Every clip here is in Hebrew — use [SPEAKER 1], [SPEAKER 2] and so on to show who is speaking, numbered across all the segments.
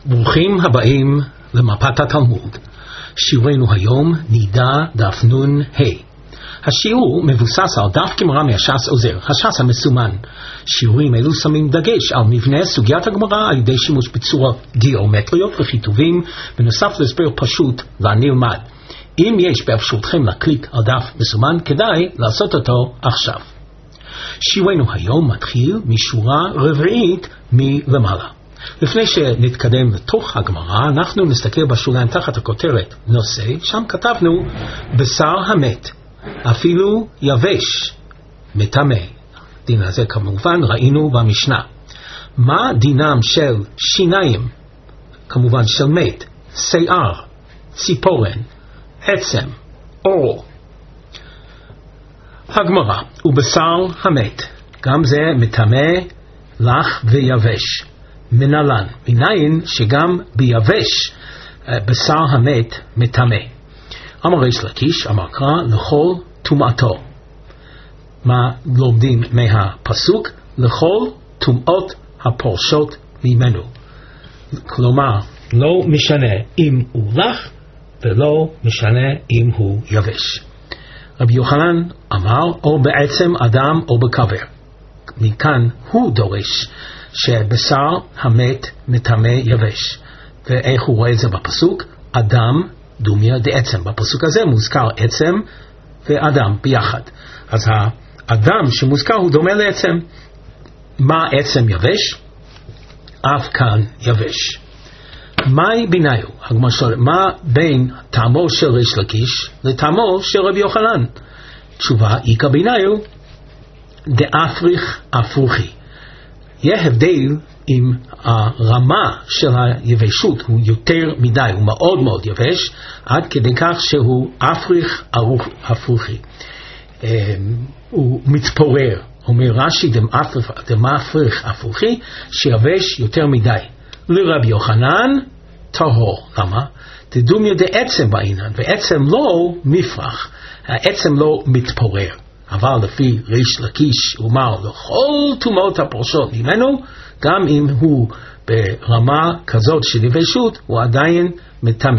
[SPEAKER 1] ברוכים הבאים למפת התלמוד. שיעורנו היום נידה דף נון ה'. השיעור מבוסס על דף גמרא מהש"ס עוזר, הש"ס המסומן. שיעורים אלו שמים דגש על מבנה סוגיית הגמרא על ידי שימוש בצורות גיאומטריות וכיתובים, בנוסף להסבר פשוט והנלמד. אם יש באפשרותכם להקליק על דף מסומן, כדאי לעשות אותו עכשיו. שיעורנו היום מתחיל משורה רביעית מלמעלה. לפני שנתקדם לתוך הגמרא, אנחנו נסתכל בשוליים תחת הכותרת נושא, שם כתבנו בשר המת, אפילו יבש, מטמא. דין הזה כמובן ראינו במשנה. מה דינם של שיניים, כמובן של מת, שיער, ציפורן, עצם, אור? הגמרא, ובשר המת, גם זה מטמא, לח ויבש. מנהלן, מניין שגם ביבש בשר המת מטמא. אמר ריש לקיש, אמר קרא, לכל טומאתו. מה לומדים מהפסוק? לכל טומאות הפורשות ממנו. כלומר, לא משנה אם הוא לח ולא משנה אם הוא יבש. רבי יוחנן אמר, או בעצם אדם או בקבר. מכאן הוא דורש שבשר המת מטמא יבש. ואיך הוא רואה את זה בפסוק? אדם דומיה דעצם. בפסוק הזה מוזכר עצם ואדם ביחד. אז האדם שמוזכר הוא דומה לעצם. מה עצם יבש? אף כאן יבש. מהי ביניו? מה בין טעמו של ריש לקיש לטעמו של רבי יוחנן? תשובה, איקא ביניו דאפריך אפרוכי. יהיה הבדל אם הרמה של היבשות הוא יותר מדי, הוא מאוד מאוד יבש, עד כדי כך שהוא אפריך אפרוכי. הוא מתפורר. אומר רש"י דמאפריך אפרוכי, שיבש יותר מדי. לרבי יוחנן טהור. למה? דדומיה דעצם בעניין, ועצם לא מפרח, העצם לא מתפורר. אבל לפי ריש לקיש הוא אומר לכל טומאות הפורשות ממנו, גם אם הוא ברמה כזאת של יבשות, הוא עדיין מטמא.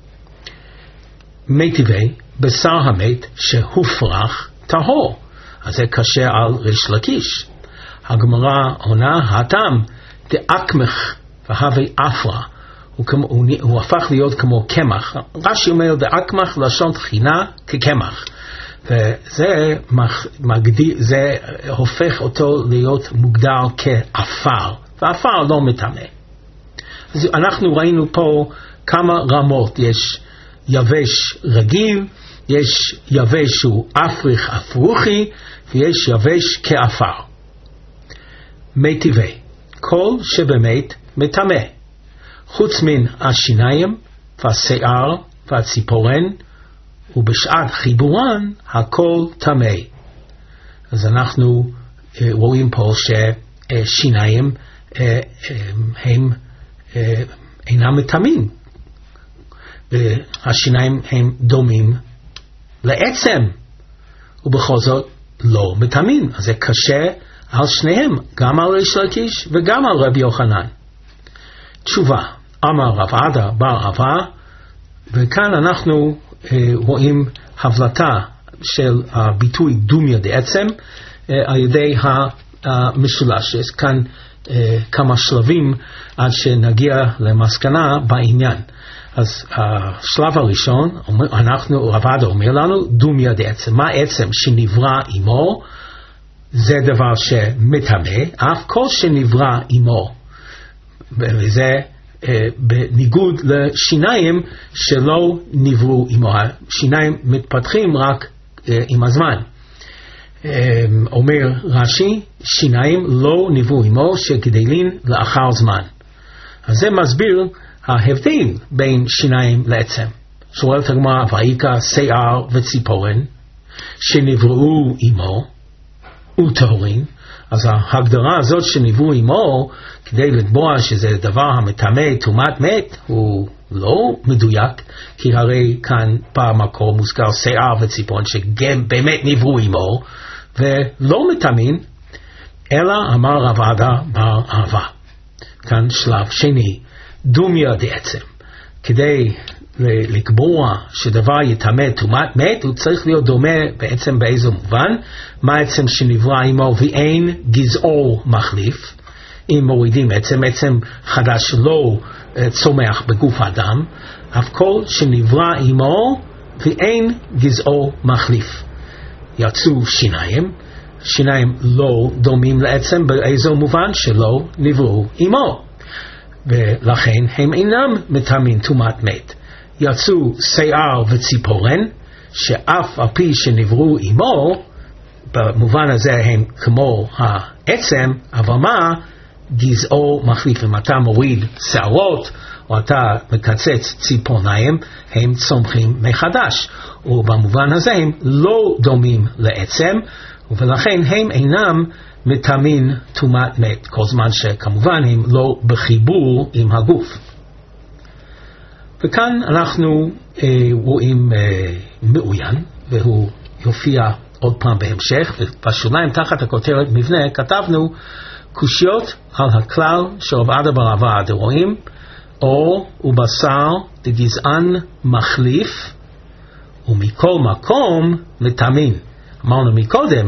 [SPEAKER 1] מיטיבי, בשר המת שהופרח טהור. אז זה קשה על ריש לקיש. הגמרא עונה, הטעם דאקמך והווי אפרה. הוא הפך להיות כמו קמח. רש"י אומר דאקמך לשון תחינה כקמח. וזה זה הופך אותו להיות מוגדר כאפר, ואפר לא מטמא. אז אנחנו ראינו פה כמה רמות. יש יבש רגיל, יש יבש שהוא אפריך אפרוכי, ויש יבש כאפר. מיטיבי, כל שבמת מטמא, חוץ מן השיניים והשיער והציפורן, ובשעת חיבורן הכל טמא. אז אנחנו רואים פה ששיניים הם אינם מטמאים. השיניים הם דומים לעצם, ובכל זאת לא מטמאים. אז זה קשה על שניהם, גם על ריש לקיש וגם על רבי יוחנן. תשובה, אמר רב עדה בר אבא, וכאן אנחנו רואים הבלטה של הביטוי דומיה דעצם על ידי המשולש. יש כאן כמה שלבים עד שנגיע למסקנה בעניין. אז השלב הראשון, רב עדה אומר לנו, דומיה דעצם. מה עצם שנברא עמו? זה דבר שמטמא, אף כל שנברא עמו. וזה בניגוד לשיניים שלא נבראו עמו. השיניים מתפתחים רק עם הזמן. אומר רש"י, שיניים לא נבראו עמו שגדלים לאחר זמן. אז זה מסביר ההבדל בין שיניים לעצם. שואלת הגמרא, ויקרא שיער וציפורן שנבראו עמו וטהורין. אז ההגדרה הזאת שנבראו עמו כדי לקבוע שזה דבר המטמא טומאת מת הוא לא מדויק, כי הרי כאן במקור מוזכר שיער וציפורן שגם באמת נבראו עמו ולא מטמאים, אלא אמר רב עדה בר אבא. כאן שלב שני, דומיה דעצם. כדי לקבוע שדבר יטמא טומאת מת, הוא צריך להיות דומה בעצם באיזה מובן, מה עצם שנברא עמו ואין גזעו מחליף. אם מורידים עצם חדש לא צומח בגוף האדם, אף כל שנברא עמו ואין גזעו מחליף. יצאו שיניים לא דומים לעצם באיזו מובן שלא נבראו עמו, ולכן הם אינם מטמאים טומאת מת. יצאו שיער וציפורן, שאף על פי שנבראו עמו, במובן הזה הם כמו העצם, אבל מה? גזעו מחליף. אם אתה מוריד שערות או אתה מקצץ ציפורניים, הם צומחים מחדש, ובמובן הזה הם לא דומים לעצם, ולכן הם אינם מטמאים טומאת מת, כל זמן שכמובן הם לא בחיבור עם הגוף. וכאן אנחנו רואים מעוין, והוא יופיע עוד פעם בהמשך, ובשוליים תחת הכותרת מבנה כתבנו קושיות על הכלל שרב עדה בר אבא דרועים, או ובשר דגזען מחליף, ומכל מקום מטמאים. אמרנו מקודם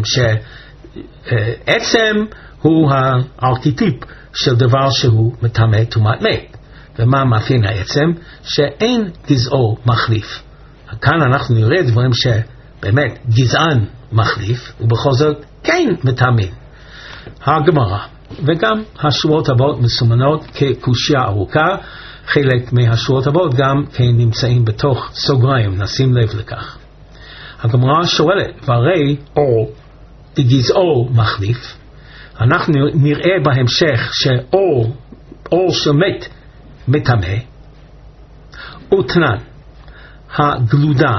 [SPEAKER 1] שעצם הוא הארכיטיפ של דבר שהוא מטמא טומאת מת. ומה מאפיין העצם? שאין גזעו מחליף. כאן אנחנו נראה דברים שבאמת גזען מחליף, ובכל זאת כן מטמאים. הגמרא וגם השורות הבאות מסומנות כקושיה ארוכה, חלק מהשורות הבאות גם כן נמצאים בתוך סוגריים, נשים לב לכך. הגמרא שואלת, והרי אור דגזעו מחליף, אנחנו נראה בהמשך שאור של מת מטמא, ותנן הגלודה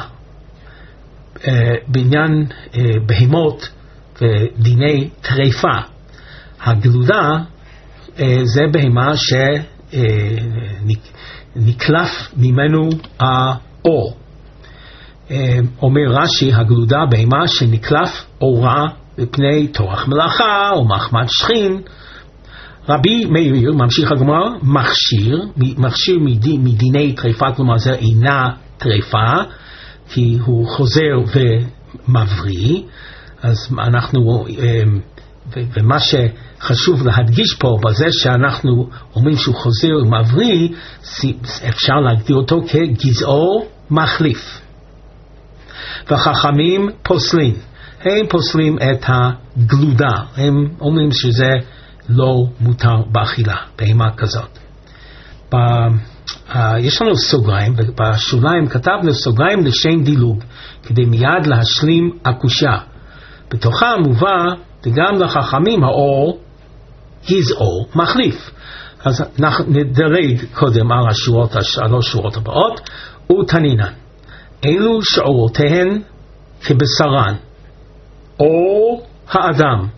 [SPEAKER 1] בעניין בהמות ודיני טריפה. הגלודה זה בהמה שנקלף ממנו האור. אומר רש"י, הגלודה בהמה שנקלף אורה בפני תורח מלאכה או מחמת שכין. רבי מאיר, ממשיך הגמרא, מכשיר מדיני טריפה, כלומר זה אינה טריפה, כי הוא חוזר ומבריא. אז אנחנו, ומה שחשוב להדגיש פה בזה שאנחנו אומרים שהוא חוזר ומבריא, אפשר להגדיר אותו כגזעו מחליף. והחכמים פוסלים, הם פוסלים את הגלודה, הם אומרים שזה לא מותר באכילה, בהמה כזאת. יש לנו סוגריים, ובשוליים כתבנו סוגריים לשם דילוג, כדי מיד להשלים הקושיה. בתוכה מובא וגם לחכמים האור גזעו מחליף. אז נדרג קודם על שלוש שורות הבאות. ותנינן, אלו שעורותיהן כבשרן, או האדם.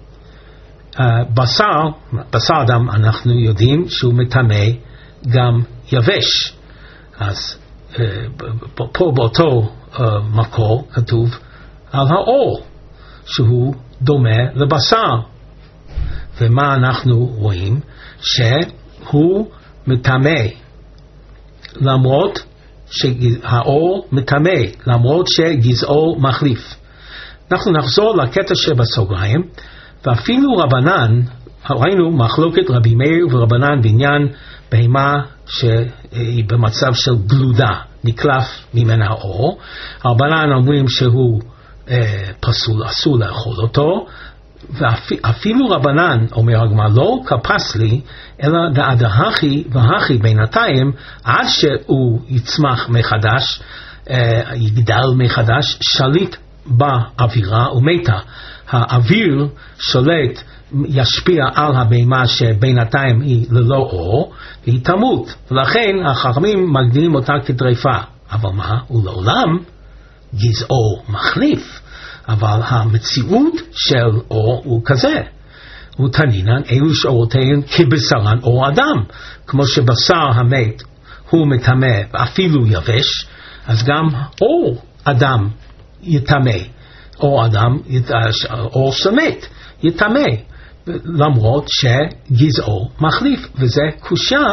[SPEAKER 1] בשר אדם אנחנו יודעים שהוא מטמא גם יבש. אז פה באותו מקור כתוב על האור שהוא דומה לבשר. ומה אנחנו רואים? שהוא מטמא למרות שהאור מטמא, למרות שגזעו מחליף. אנחנו נחזור לקטע שבסוגריים, ואפילו רבנן, ראינו מחלוקת רבי מאיר ורבנן בעניין בהמה שהיא במצב של גלודה, נקלף ממנה האור. רבנן אומרים שהוא פסול, אסור לאכול אותו, ואפילו רבנן אומר הגמרא לא כפסלי, אלא דעד הכי והכי בינתיים, עד שהוא יצמח מחדש, יגדל מחדש, שליט באווירה ומתה. האוויר שולט, ישפיע על הבהמה שבינתיים היא ללא אור, והיא תמות. ולכן החכמים מגדירים אותה כטריפה. אבל מה? הוא לעולם גזעו מחליף. אבל המציאות של אור הוא כזה. ותנינן, אלו שעורותיהן כבשרן אור אדם. כמו שבשר המת הוא מטמא ואפילו יבש, אז גם אור אדם יטמא. אור אדם, אור שמת, יטמא, למרות שגזעו מחליף. וזה קושיה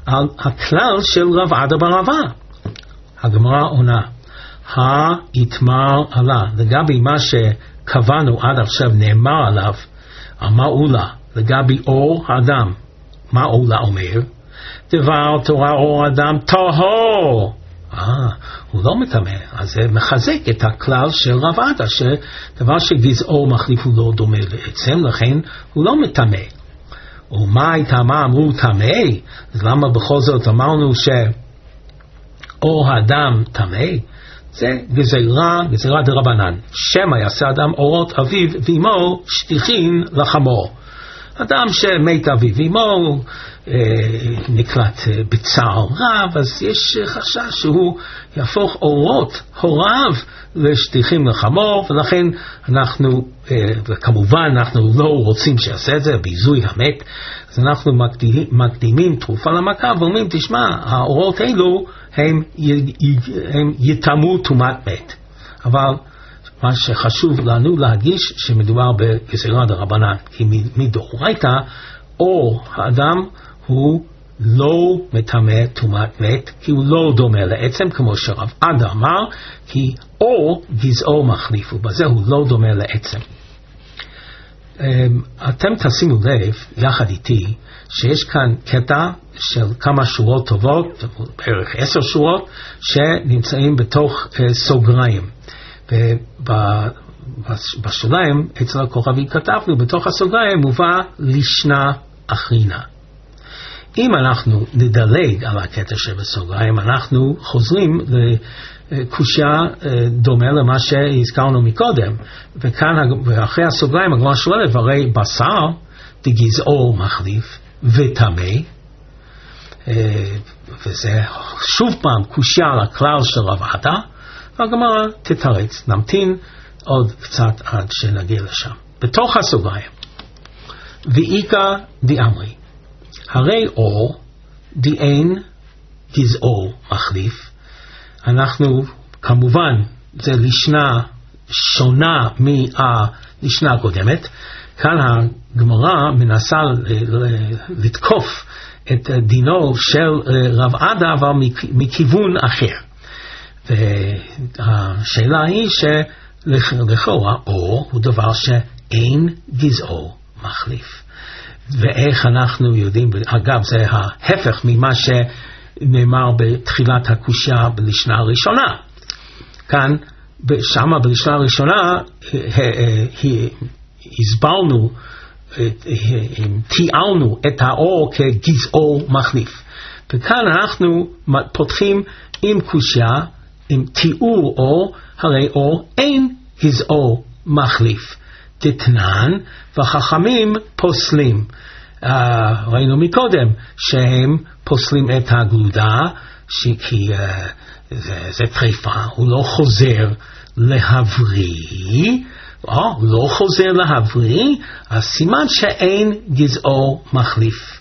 [SPEAKER 1] על הכלל של רב עדה בר אבא. הגמרא עונה, היתמר עלה, לגבי מה שקבענו עד עכשיו נאמר עליו, מה עולה, לגבי אור האדם, מה עולה אומר? דבר תורה אור אדם טהור. הוא לא מטמא, אז זה מחזק את הכלל של רב עדה, שדבר שגזעו מחליף הוא לא דומה לעצם, לכן הוא לא מטמא. ומה הייתה, מה אמרו טמא? אז למה בכל זאת אמרנו שאור האדם טמא? זה גזירה דרבנן. שמא יעשה אדם אורות אביו ואמו שטיחין לחמור. אדם שמת אביו ואמו נקלט בצער רב, אז יש חשש שהוא יהפוך אורות הוריו לשטיחים לחמור, ולכן אנחנו, וכמובן אנחנו לא רוצים שיעשה את זה, ביזוי המת, אז אנחנו מקדימים תרופה למכה ואומרים, תשמע, האורות האלו הם יטמאו טומאת מת. אבל מה שחשוב לנו להדגיש שמדובר בגזירה דרבנן, כי מדאורייתא אור האדם הוא לא מטמא טומאת מת, כי הוא לא דומה לעצם, כמו שרב עדה אמר, כי אור גזעו מחליף, ובזה הוא לא דומה לעצם. אתם תשימו לב, יחד איתי, שיש כאן קטע של כמה שורות טובות, בערך 10 שורות, שנמצאים בתוך סוגריים. ובשוליים, אצל הכוכבי כתבנו, בתוך הסוגריים מובא לשנה אחרינה. אם אנחנו נדלג על הקטע שבסוגריים, אנחנו חוזרים לקושיה דומה למה שהזכרנו מקודם. וכאן, ואחרי הסוגריים, הגמרא שואלת, הרי בשר דגזעו מחליף וטמא, וזה שוב פעם קושיה לכלל של רב עדה, והגמרא תתרץ. נמתין עוד קצת עד שנגיע לשם. בתוך הסוגריים, ואיכא דאמרי, הרי אור דאין גזעו מחליף. אנחנו כמובן זה לשנה שונה מהלשנה הקודמת. כאן הגמרא מנסה לתקוף את דינו של רב עדה, אבל מכיוון אחר. והשאלה היא שלכאורה אור הוא דבר שאין גזעו מחליף. ואיך אנחנו יודעים, אגב זה ההפך ממה שנאמר בתחילת הקושיה בלשנה הראשונה. כאן, שמה בלשנה הראשונה הסברנו, תיארנו את האור כגזעו מחליף. וכאן אנחנו פותחים עם קושיה, עם תיאור אור, הרי אור אין גזעו מחליף. תתנן וחכמים פוסלים. ראינו מקודם שהם פוסלים את הגלודה, כי זה טריפה, הוא לא חוזר להבריא, הוא לא חוזר להבריא, אז סימן שאין גזעו מחליף.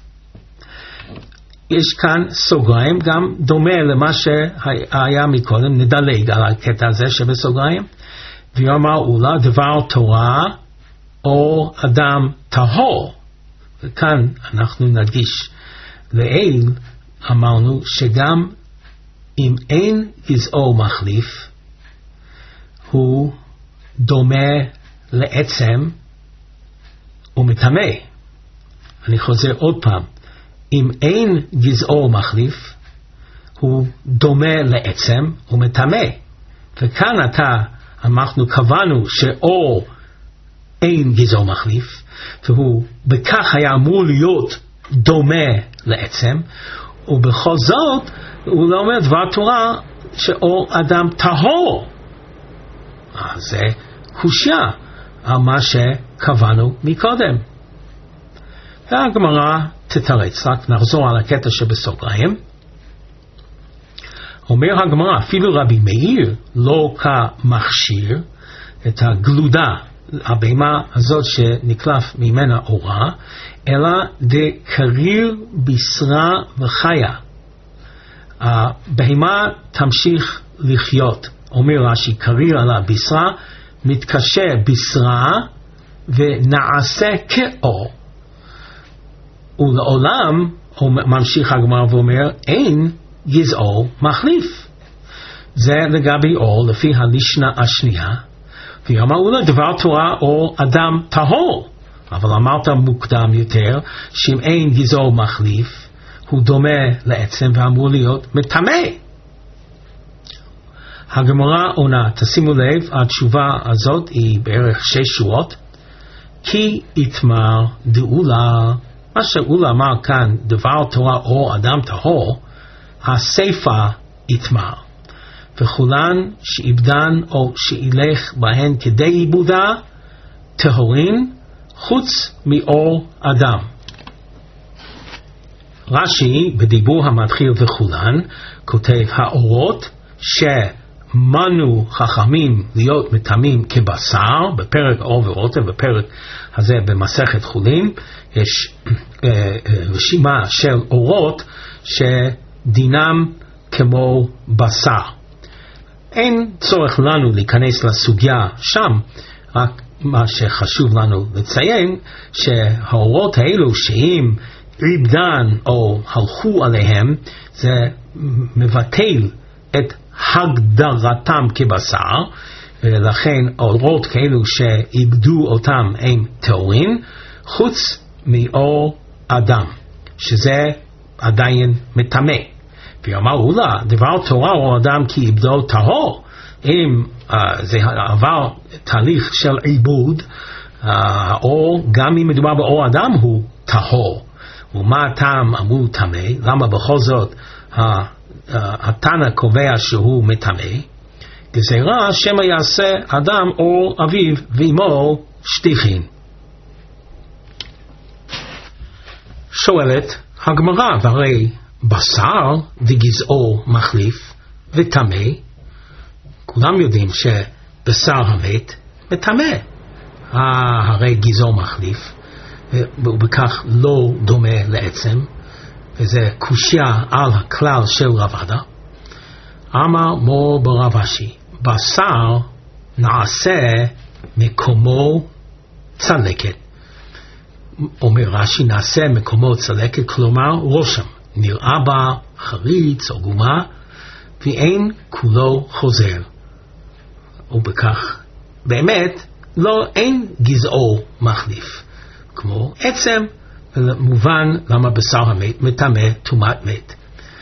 [SPEAKER 1] יש כאן סוגריים, גם דומה למה שהיה מקודם, נדלג על הקטע הזה שבסוגריים, ויאמר אולה דבר תורה אור אדם טהור. וכאן אנחנו נדגיש, לעיל אמרנו שגם אם אין גזעו מחליף, הוא דומה לעצם ומטמא. אני חוזר עוד פעם, אם אין גזעו מחליף, הוא דומה לעצם ומטמא. וכאן אנחנו קבענו שאור אין גזעו מחליף, והוא בכך היה אמור להיות דומה לעצם, ובכל זאת הוא לא אומר דבר תורה שאור אדם טהור. זה קושיה על מה שקבענו מקודם. והגמרא תתרץ, רק נחזור על הקטע שבסוגריים. אומר הגמרא, אפילו רבי מאיר לא כמכשיר את הגלודה, הבהמה הזאת שנקלף ממנה אורה, אלא דקריר בשרה וחיה. הבהמה תמשיך לחיות. אומר רש"י, קריר על הבשרה, מתקשה בשרה ונעשה כאור. ולעולם ממשיך הגמרא ואומר, אין גזעו מחליף. זה לגבי אור, לפי הלישנה השנייה. ואמרו לה, דבר תורה או אדם טהור. אבל אמרת מוקדם יותר, שאם אין גזעו מחליף, הוא דומה לעצם ואמור להיות מטמא. הגמרא עונה, תשימו לב, התשובה הזאת היא בערך 6 שורות. כי יתמר דאולה, מה שאולה אמר כאן, דבר תורה או אדם טהור, הסיפה יתמר. וכולן שאיבדן או שאילך בהן כדי עיבודה, טהורין, חוץ מאור אדם. רש"י בדיבור המתחיל וכולן כותב האורות שמנו חכמים להיות מטמאים כבשר, בפרק אור ורוטב, בפרק הזה במסכת חולין יש רשימה של אורות שדינם כמו בשר. אין צורך לנו להיכנס לסוגיה שם, רק מה שחשוב לנו לציין שהאורות האלו שאם איבדן או הלכו עליהם, זה מבטל את הגדרתם כבשר, ולכן אורות כאלו שאיבדו אותם הם טהורין, חוץ מאור אדם, שזה עדיין מטמא. ואמרו לה, דבר תורה או אדם כי איבדו טהור, אם זה עבר תהליך של עיבוד, האור, גם אם מדובר באור אדם, הוא טהור. ומה הטעם אמרו טמא? למה בכל זאת התנא קובע שהוא מטמא? גזירה שמא יעשה אדם אור אביו ואמו שטיחין. שואלת הגמרא, והרי בשר וגזעו מחליף וטמא, כולם יודעים שבשר המת מטמא, הרי גזעו מחליף, ובכך לא דומה לעצם, וזה קושיה על הכלל של רב עדה. אמר מור ברב אשי, בשר נעשה מקומו צלקת. אומר רש"י, נעשה מקומו צלקת, כלומר ראשם, נראה בה חריץ או גומה, ואין כולו חוזר. ובכך באמת אין גזעו מחליף. כמו עצם, מובן למה בשר המת מטמא טומאת מת.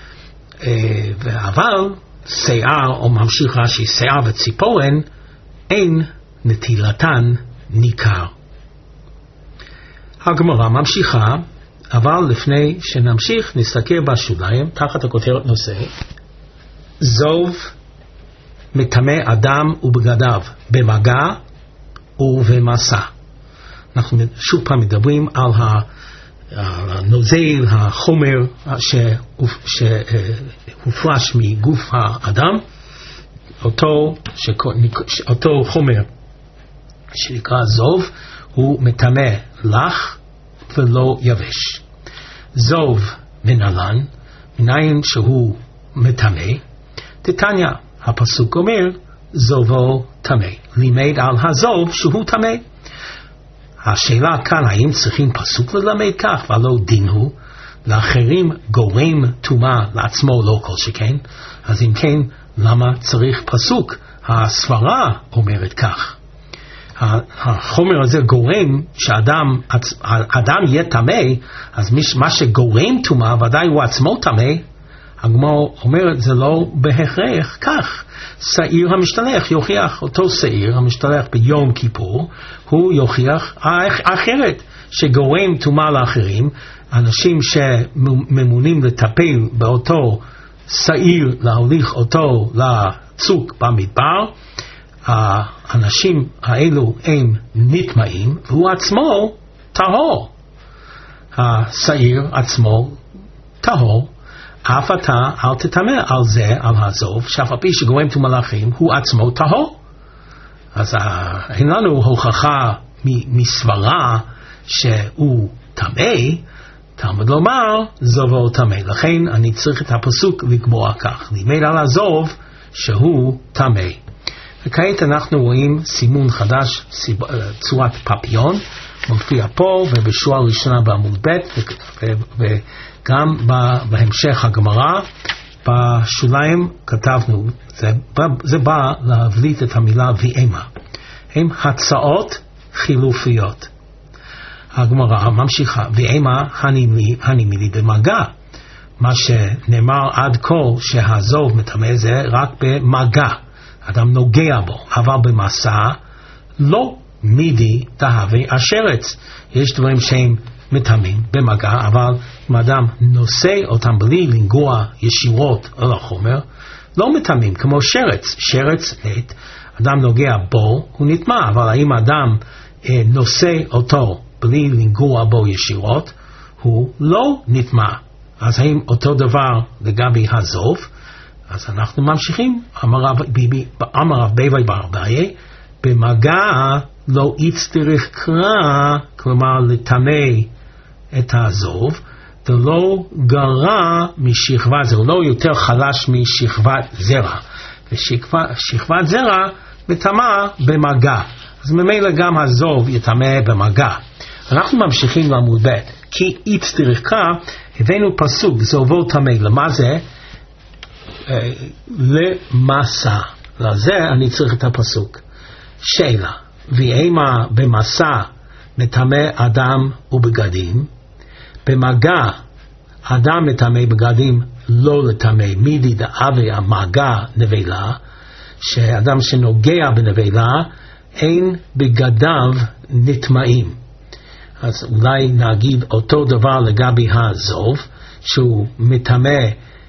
[SPEAKER 1] אבל שיער, או ממשיך רש"י, שיער וציפורן, אין נטילתן ניכר. הגמרא ממשיכה, אבל לפני שנמשיך נסתכל בשוליים תחת הכותרת נושא זוב מטמא אדם ובגדיו במגע ובמסע. אנחנו שוב פעם מדברים על הנוזל, החומר שהופרש מגוף האדם, אותו חומר שנקרא זוב, הוא מטמא לח ולא יבש. זוב מנהלן, מניין שהוא מטמא, תתניא, הפסוק אומר, זובו טמא. לימד על הזוב שהוא טמא. השאלה כאן, האם צריכים פסוק ללמד כך, ולא דין הוא, לאחרים גורם טומאה לעצמו לא כל שכן, אז אם כן, למה צריך פסוק? הסברה אומרת כך. החומר הזה גורם שאדם יהיה טמא, אז מה שגורם טומאה ודאי הוא עצמו טמא. הגמרא אומרת זה לא בהכרח כך. שעיר המשתלח יוכיח, אותו שעיר המשתלח ביום כיפור, הוא יוכיח אחרת, שגורם טומאה לאחרים. אנשים שממונים לטפל באותו שעיר, להוליך אותו לצוק במדבר, האנשים האלו הם נטמאים, והוא עצמו טהור. השעיר עצמו טהור, אף אתה אל תטמא על זה, על הזוב, שאף על פי שגורם טומאה לאחרים, הוא עצמו טהור. אז אין לנו הוכחה מסברה שהוא טמא, תלמוד לומר זובו טמא. לכן אני צריך את הפסוק לקבוע כך, לימד על הזוב שהוא טמא. וכעת אנחנו רואים סימון חדש, צורת פפיון, מופיע פה ובשורה ראשונה בעמוד ב', גם בהמשך הגמרא, בשוליים כתבנו, זה בא להבליט את המילה ויאמה. הם הצעות חילופיות. הגמרא ממשיכה, ויאמה הנימי לי במגע. מה שנאמר עד כה שהזוב מטמא זה רק במגע. אדם נוגע בו, אבל במסע לא מידי תהווה השרץ. יש דברים שהם מטמאים במגע, אבל אם אדם נושא אותם בלי לנגוע ישירות על החומר, לא מטמאים, כמו שרץ. שרץ מת, אדם נוגע בו, הוא נטמא, אבל האם אדם נושא אותו בלי לנגוע בו ישירות, הוא לא נטמא. אז האם אותו דבר לגבי הזוב? אז אנחנו ממשיכים. אמר רב ביבי בר אביי, במגע לא יצטרך קרא, כלומר לטמא את הזוב, ולא גרע משכבת זרע, לא יותר חלש משכבת זרע. ושכבת זרע מטמא במגע. אז ממילא גם הזוב יטמא במגע. אנחנו ממשיכים לעמוד ב', כי יצטרך קרא, הבאנו פסוק, זובו טמא. למה זה? למסע. לזה אני צריך את הפסוק. שאלה, ויאמה במסע מטמא אדם ובגדים, במגע אדם מטמא בגדים לא לטמא, מידי דאבי המגע נבלה, שאדם שנוגע בנבלה אין בגדיו נטמאים. אז אולי נגיד אותו דבר לגבי הזוב, שהוא מטמא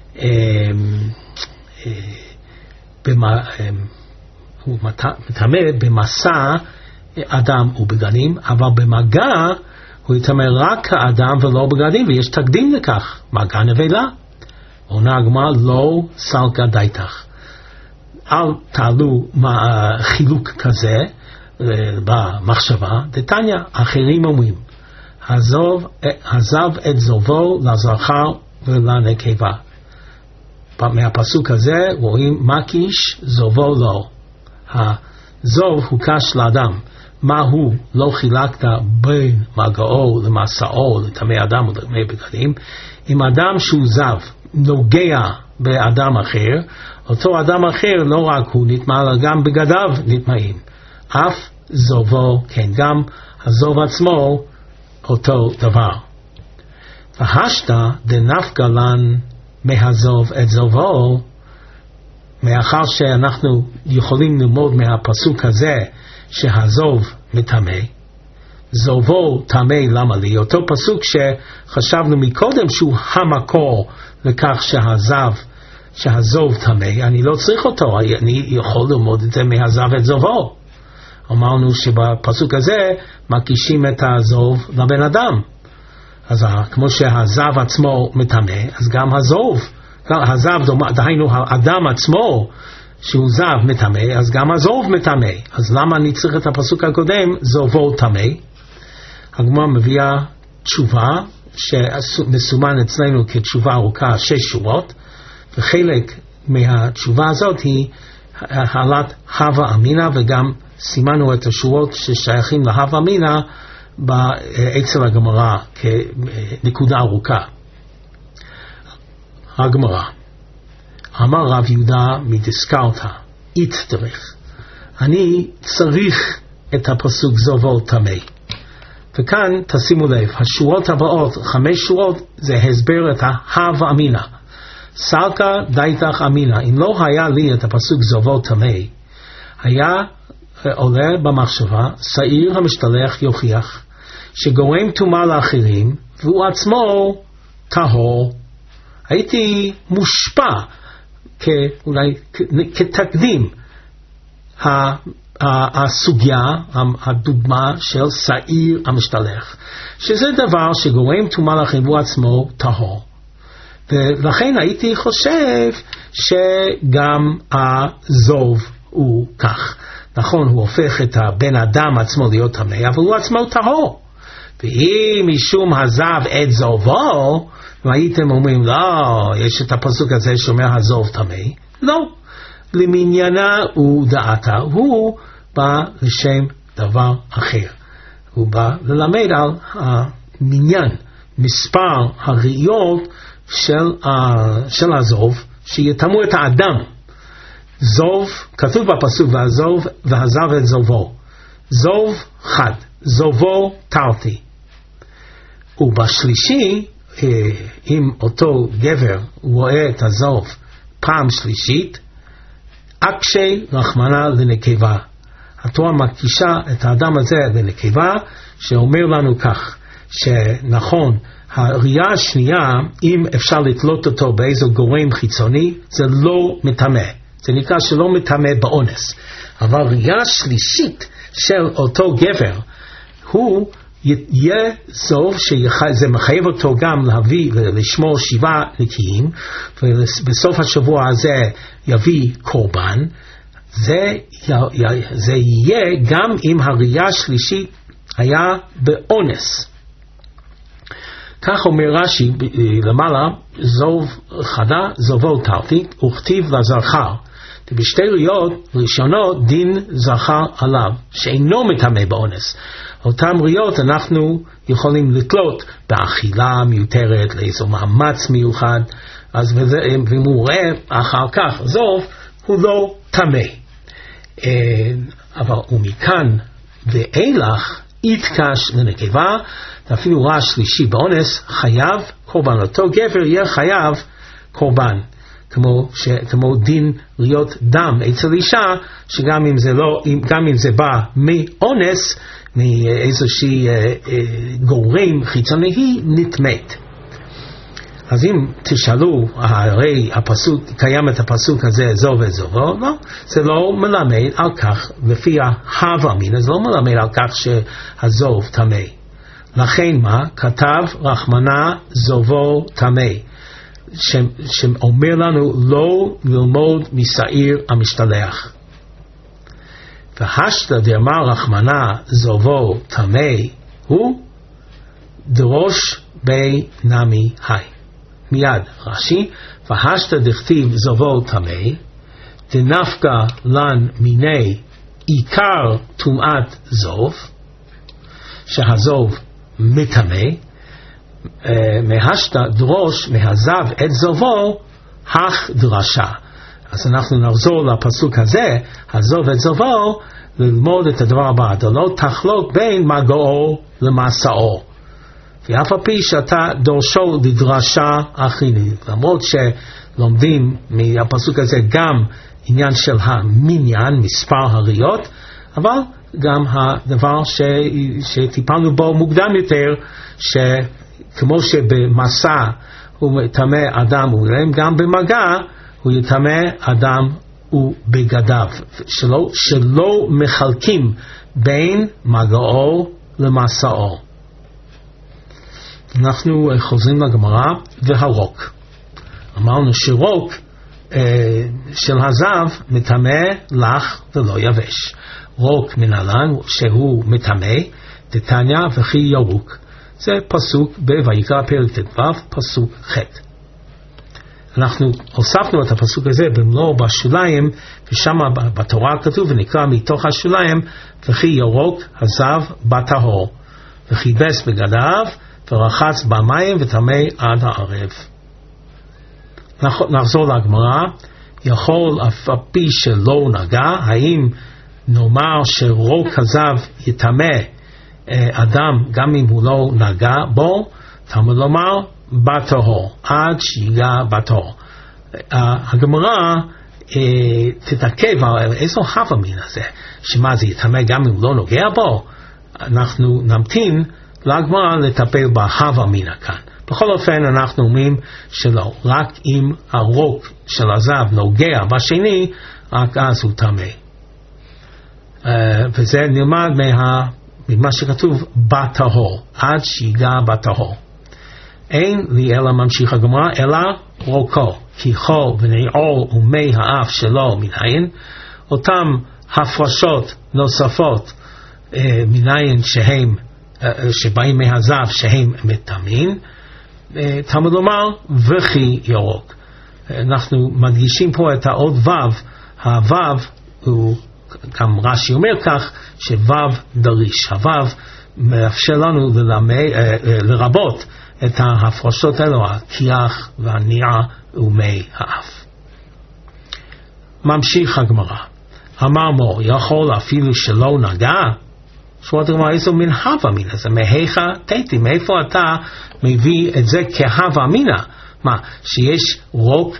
[SPEAKER 1] הוא מטמא במסע אדם ובגדים, אבל במגע הוא יטמא רק האדם ולא בגדים, ויש תקדים לכך, מגע נבלה. עונה הגמרא, לא סלקא דייתך. אל תעלו חילוק כזה במחשבה. דתניא, אחרים אומרים, הזב את זובו לזכר ולנקבה. מהפסוק הזה רואים מקיש זובו לו. הזוב הוא קש לאדם. מה הוא לא חילקת בין מגעו למסעו לטמא אדם ולטמא בגדים. אם אדם שהוא זב נוגע באדם אחר, אותו אדם אחר לא רק הוא נטמא, אלא גם בגדיו נטמאים. אף זובו, כן, גם הזוב עצמו אותו דבר. והשתא דנפקא לן מהזוב את זובו, מאחר שאנחנו יכולים ללמוד מהפסוק הזה שהזוב מטמא, זובו טמא למה לי, אותו פסוק שחשבנו מקודם שהוא המקור לכך שהזוב טמא, אני לא צריך אותו, אני יכול ללמוד את זה מהזב את זובו. אמרנו שבפסוק הזה מקישים את הזוב לבן אדם, אז כמו שהזב עצמו מטמא, אז גם הזב, דהיינו האדם עצמו שהוא זב מטמא, אז גם הזוב מטמא. אז למה אני צריך את הפסוק הקודם זובו טמא? הגמרא מביאה תשובה שמסומן אצלנו כתשובה ארוכה 6 שורות, וחלק מהתשובה הזאת היא העלת הווה אמינה, וגם סימנו את השורות ששייכים להווה אמינה אצל הגמרא כנקודה ארוכה. הגמרא, אמר רב יהודה מדסקאותא, יצטרך, אני צריך את הפסוק זובו טמא. וכאן תשימו לב, השורות הבאות, 5 שורות, זה הסבר את ההווה אמינה. סלקא דייתך אמינה. אם לא היה לי את הפסוק זובו טמא, היה עולה במחשבה, שעיר המשתלח יוכיח שגורם טומאה לאחרים והוא עצמו טהור. הייתי מושפע אולי כתקדים הסוגיה, הדוגמה של שעיר המשתלח, שזה דבר שגורם טומאה לאחרים והוא עצמו טהור. ולכן הייתי חושב שגם הזוב הוא כך. נכון, הוא הופך את הבן אדם עצמו להיות טמא, אבל הוא עצמו טהור. ואם משום הזב את זובו, והייתם אומרים, לא, יש את הפסוק הזה שאומר הזוב טמא. לא, למניינה ודעתה, הוא בא לשם דבר אחר. הוא בא ללמד על המניין, מספר הראיות של הזוב שיתמו את האדם. זוב, כתוב בפסוק והזוב ועזב את זובו. זוב חד, זובו תרתי. ובשלישי, אם אותו גבר רואה את הזוב פעם שלישית, אקשי רחמנה לנקבה. התורה מקישה את האדם הזה לנקבה, שאומר לנו כך, שנכון, הראייה השנייה, אם אפשר לתלות אותו באיזה גורם חיצוני, זה לא מטמא. זה נקרא שלא מטמא באונס. אבל ראייה שלישית של אותו גבר, הוא יהיה זוב שזה מחייב אותו גם להביא ולשמור 7 נקיים, ובסוף השבוע הזה יביא קורבן. זה יהיה גם אם הראייה השלישית היה באונס. כך אומר רש"י למעלה, זוב חדה, זובו תרתי, וכתיב לזכר. בשתי ראיות ראשונות דין זכר עליו, שאינו מטמא באונס. אותם ראיות אנחנו יכולים לתלות באכילה מיותרת, לאיזו מאמץ מיוחד, אז ואם הוא רואה אחר כך זוב, הוא לא טמא. אבל ומכאן ואילך יתקש לנקבה, אפילו רע שלישי באונס, חייב קורבן. אותו גבר יהיה חייב קורבן, כמו דין ראיות דם אצל אישה, שגם אם זה בא מאונס, מאיזושהי גורם חיצוני, היא נטמאת. אז אם תשאלו, הרי קיים את הפסוק הזה, זוב וזובו, לא, זה לא מלמד על כך, לפי ההווה אמינא, זה לא מלמד על כך שהזוב טמא. לכן מה? כתב רחמנה זובו טמא, שאומר לנו לא ללמוד משעיר המשתלח. והשתא דאמר רחמנה זובו טמא הוא דרוש בי נמי היי. מיד רש"י, והשתא דכתיב זובו טמא דנפקא לן מיני עיקר טומאת זוב, שהזוב מטמא, מהשתא דרוש מהזב את זובו הך דרשה. אז אנחנו נחזור לפסוק הזה, הזוב את זובו, ללמוד את הדבר הבא, לא תחלוק בין מגעו למסעו, ואף על פי שאתה דורשו לדרשה אחיני. למרות שלומדים מהפסוק הזה גם עניין של המניין, מספר הראיות, אבל גם הדבר שטיפלנו בו מוקדם יותר, שכמו שבמסע הוא יטמא אדם ולהם, גם במגע הוא יטמא אדם ובגדיו, שלא מחלקים בין מגעו למסעו. אנחנו חוזרים לגמרא, והרוק. אמרנו שרוק של הזב מטמא לך ולא יבש. רוק מנהלן שהוא מטמא, דתניא וכי ירוק. זה פסוק בויקרא פרק ט"ו, פסוק ח'. אנחנו הוספנו את הפסוק הזה במלוא בשוליים, ושם בתורה כתוב ונקרא מתוך השוליים, וכי ירוק הזב בטהור, וכיבס בגדיו, ורחץ במים וטמא עד הערב. נחזור לגמרא, יכול אף על פי שלא נגע, האם נאמר שרוק הזב יטמא אדם גם אם הוא לא נגע בו? תלמוד לומר בטהור, עד שיגע בטהור. הגמרא תתעכב על איזו הווה אמינא זה, שמה זה יטמא גם אם הוא לא נוגע בו? אנחנו נמתין לגמרא לטפל בהווה אמינא כאן. בכל אופן אנחנו אומרים שלא, רק אם הרוק של הזב נוגע בשני, רק אז הוא טמא. וזה נלמד ממה שכתוב בטהור, עד שיגע בטהור. אין לי אלא ממשיך הגמרא, אלא רוקו, כי חול ונעור ומי האף שלו מניין, אותם הפרשות נוספות מניין שבאים מהזב שהם מטמאים, תלמוד לומר וכי ירוק. אנחנו מדגישים פה את האות ו', הו' הוא, גם רש"י אומר כך, שו' דריש. הו' מאפשר לנו לרבות את ההפרשות האלו, הכיח והניעה ומי האף. ממשיך הגמרא, אמר מור, יכול אפילו שלא נגע? שואלת הגמרא, איזו מין הווה אמינא זה? מהיכא תיתי, מאיפה אתה מביא את זה כהווה אמינא? מה, שיש רוק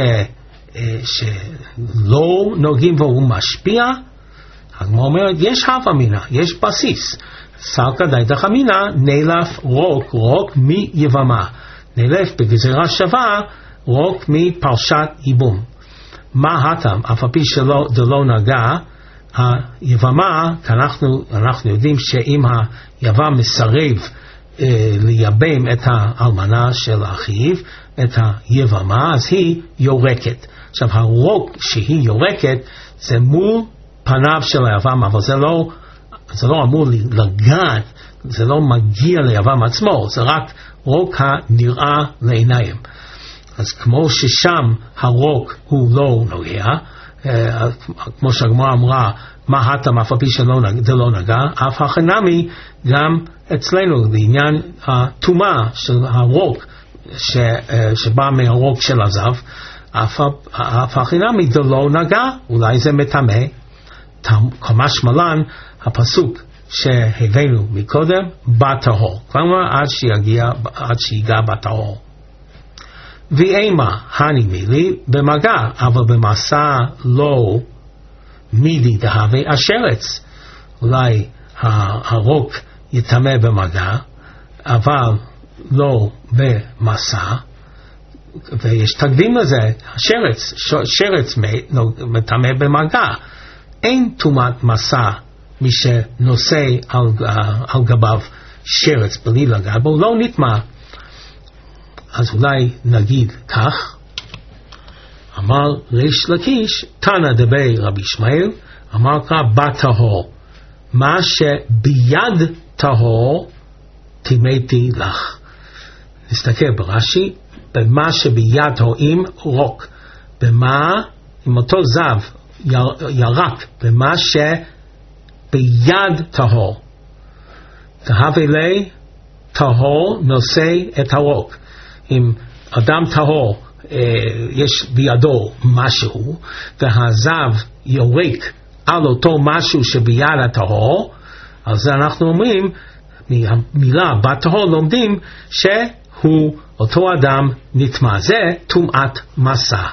[SPEAKER 1] שלא נוגעים והוא משפיע? הגמרא אומרת, יש הווה אמינא, יש בסיס. סלקא דייתך אמינא, נלף רוק מיבמה. נלף בגזירה שווה רוק מפרשת ייבום. מה הטעם? אף על פי שלא נגע, היבמה, אנחנו יודעים שאם היבם מסרב לייבם את האלמנה של אחיו, את היבמה, אז היא יורקת. עכשיו, הרוק שהיא יורקת זה מול פניו של היבם, אבל זה לא אמור לגעת, זה לא מגיע ליבם עצמו, זה רק רוק הנראה לעיניים. אז כמו ששם הרוק הוא לא נוגע, כמו שהגמרא אמרה, מה הטעם אף על פי שזה לא נגע, אף החינמי גם אצלנו לעניין הטומאה של הרוק שבא מהרוק של הזב, אף החינמי זה לא נגע, אולי זה מטמא. כמשמען הפסוק שהבאנו מקודם, בטהור, כלומר עד שיגע בטהור. ואימה הני מילי במגע, אבל במסע לא מילי דהווה השרץ. אולי הרוק יטמא במגע, אבל לא במסע, ויש תקדים לזה, שרץ מטמא במגע. אין טומאת מסע מי שנושא על גביו שרץ בלי לגע בו, לא נטמא. אז אולי נגיד כך, אמר ריש לקיש, תנא דבי רבי ישמעאל, אמר כך בטהור, מה שביד טהור טימאתי לך. נסתכל ברש"י, במה שביד טהור עם רוק, במה עם אותו זב ירק, במה שביד טהור, תהווה לי טהור נושא את הרוק. אם אדם טהור יש בידו משהו והזב יורק על אותו משהו שביד הטהור, על זה אנחנו אומרים, מהמילה בטהור לומדים שהוא אותו אדם נטמא, זה טומאת מסע.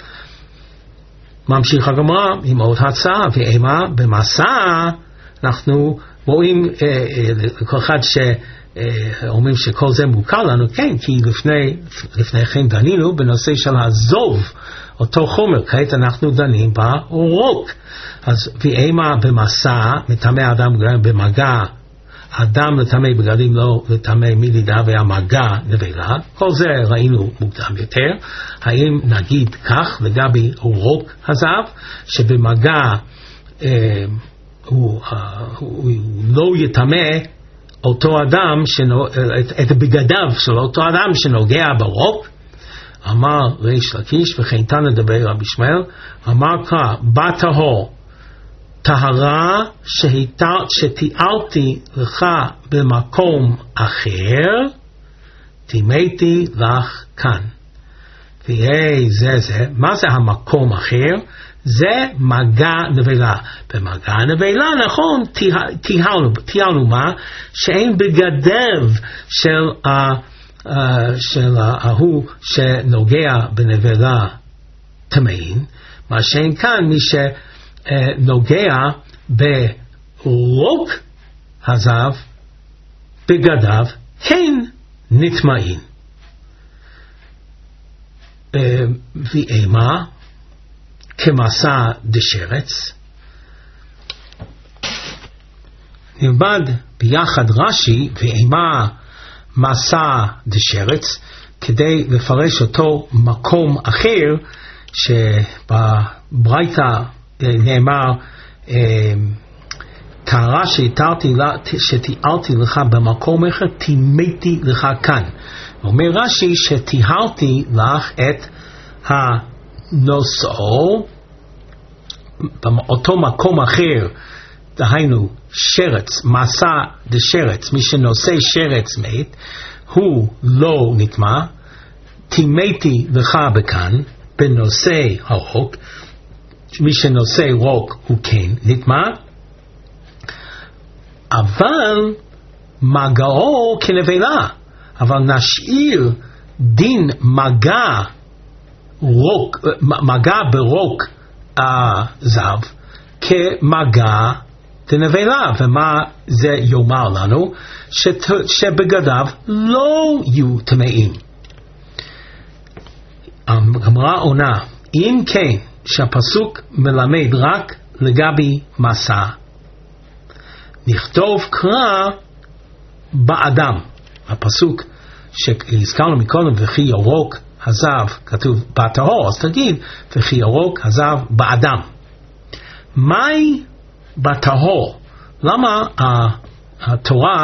[SPEAKER 1] ממשיך הגמרא עם עוד הצעה, ואימה במסע אנחנו רואים כל אחד אומרים שכל זה מוכר לנו, כן, כי לפני כן דנינו בנושא של הזוב, אותו חומר, כעת אנחנו דנים ברוק. אז ואימה במסע, מטמא אדם במגע, אדם לטמא בגדים לא לטמא מלידה והמגע נבלה, כל זה ראינו מוקדם יותר. האם נגיד כך לגבי רוק הזב, שבמגע הוא לא יטמא אותו אדם, את בגדיו של אותו אדם שנוגע ברוק? אמר ריש לקיש, וכן תנא דבי רבי ישמעאל, אמר כך, בטהור, טהרה שתיארתי לך במקום אחר, טימאתי לך כאן. ויהי זה, מה זה המקום אחר? זה מגע נבלה. במגע נבלה, נכון, תיארנו מה? שאין בגדיו של ההוא שנוגע בנבלה טמאים, מה שאין כאן מי שנוגע ברוק הזב בגדיו, כן נטמאים. ואימה כמסע דשרץ, נלמד ביחד רש"י ואימה מסע דשרץ כדי לפרש אותו מקום אחר שבברייתא נאמר טהרה שתיארתי לך במקום אחר טימאתי לך כאן. אומר רש"י שטיהרתי לך את הנושאו באותו מקום אחר, דהיינו שרץ, מסע דשרץ, מי שנושא שרץ מת, הוא לא נטמע, טימאתי לך בכאן, בנושא הרוק, מי שנושא רוק הוא כן נטמע, אבל מגעו כנבלה, אבל נשאיר דין מגע ברוק הזב כמגע דנבלה. ומה זה יאמר לנו? שבגדיו לא יהיו טמאים. הגמרא עונה, אם כן שהפסוק מלמד רק לגבי מסע, נכתוב קרא באדם. הפסוק שהזכרנו מקודם, וכי ירוק הזב, כתוב בטהור, אז תגיד וכי ירוק הזב באדם. מהי בטהור? למה התורה,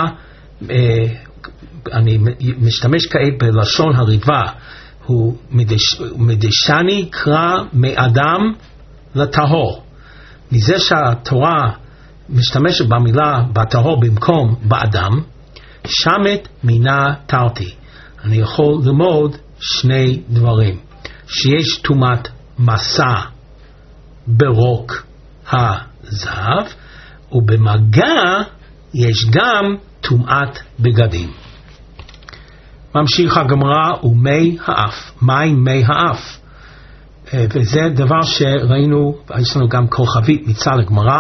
[SPEAKER 1] אני משתמש כעת בלשון הריבה, הוא מדשני קרא מאדם לטהור. מזה שהתורה משתמשת במילה בטהור במקום באדם, שמת מינה תרתי. אני יכול ללמוד שני דברים, שיש טומאת מסע ברוק הזהב, ובמגע יש גם טומאת בגדים. ממשיך הגמרא, ומי האף. מהי מי האף? וזה דבר שראינו, יש לנו גם כוכבית מצד הגמרא,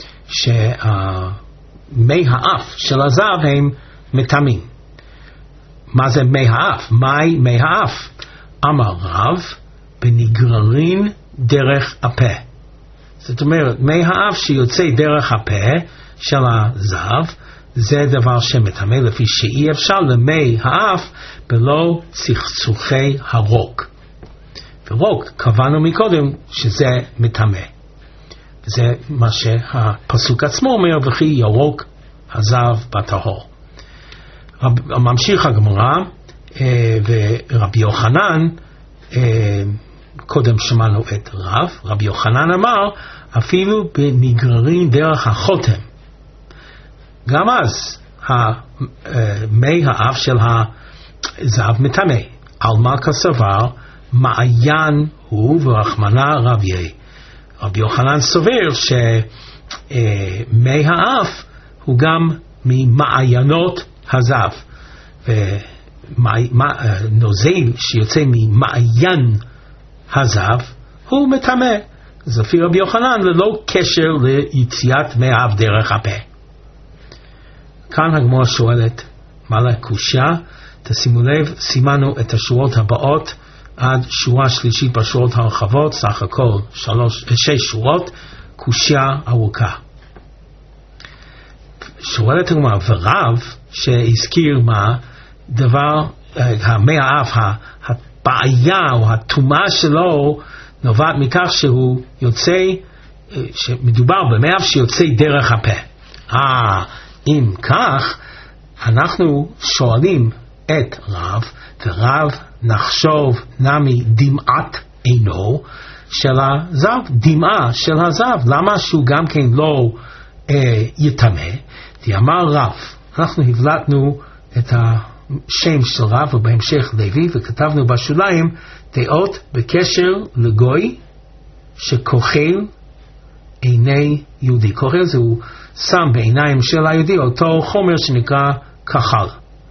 [SPEAKER 1] שמי האף של הזהב הם מטמאים. מה זה מי האף? מהי מי האף? אמר רב, בנגררין דרך הפה. זאת אומרת, מי האף שיוצא דרך הפה של הזהב, זה דבר שמטמא, לפי שאי אפשר למי האף בלא צחצוחי הרוק. ורוק, קבענו מקודם שזה מטמא. זה מה שהפסוק עצמו אומר, וכי ירוק הזב בטהור. ממשיך הגמרא, ורבי יוחנן, קודם שמענו את רבי יוחנן אמר, אפילו בנגררים דרך החותם. גם אז מי האף של הזב מטמא. על מה כסבר? מעיין הוא ורחמנה רבייה. רבי יוחנן סובר שמי האף הוא גם ממעיינות הזב. ונוזל שיוצא ממעיין הזב הוא מטמא. אז לפי רבי יוחנן ללא קשר ליציאת מי האף דרך הפה. כאן הגמרא שואלת מעלה קושיה. תשימו לב, סימנו את השורות הבאות עד שורה שלישית בשורות הרחבות, סך הכל 6 שורות, קושיה ארוכה. שואלת הגמרא, ורב שהזכיר מה דבר, המי האף, הבעיה או הטומאה שלו נובעת מכך שהוא יוצא, שמדובר במי האף שיוצא דרך הפה. אם כך, אנחנו שואלים את רב, ורב נחשוב נמי דמעת עינו של הזב, דמעה של הזב, למה שהוא גם כן לא יטמא? אמר רב, אנחנו הבלטנו את השם של רב ובהמשך לוי, וכתבנו בשוליים דעות בקשר לגוי שכוחל עיני יהודי. כוחל זה הוא שם בעיניים של היהודי אותו חומר שנקרא כחל.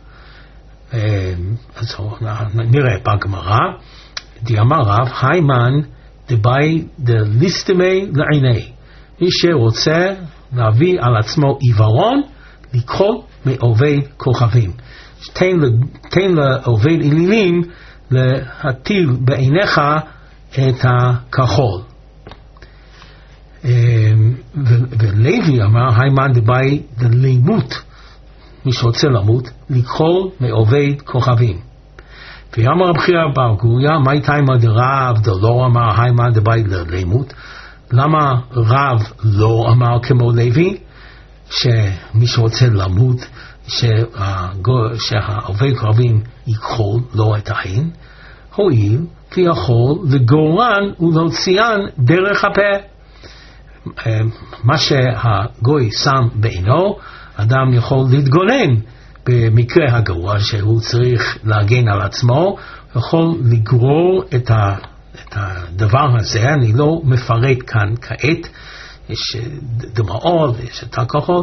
[SPEAKER 1] אז נראה בגמרא, אמר רב, היימן דבאי דליסטמי לעיני. מי שרוצה להביא על עצמו עיוורון, לקחול מעובד כוכבים. תן לעובד אלילים להטיל בעיניך את הכחול. ולוי אמר, היימן דבאי דלימות. מי שרוצה למות, לקחול מעובד כוכבים. ואמר רב חייא בר גוריא, מה תימא דרב דלא אמר היימן דבאי דלימות? למה רב לא אמר כמו לוי, שמי שרוצה למות, שהעובד כוכבים יקחול לו את החין? הואיל ויכול לגורן ולהוציאן דרך הפה. מה שהגוי שם בעינו, אדם יכול להתגונן במקרה הגרוע שהוא צריך להגן על עצמו, יכול לגרור את הדבר הזה. אני לא מפרט כאן כעת, יש דמעות, יש את אלכוהול.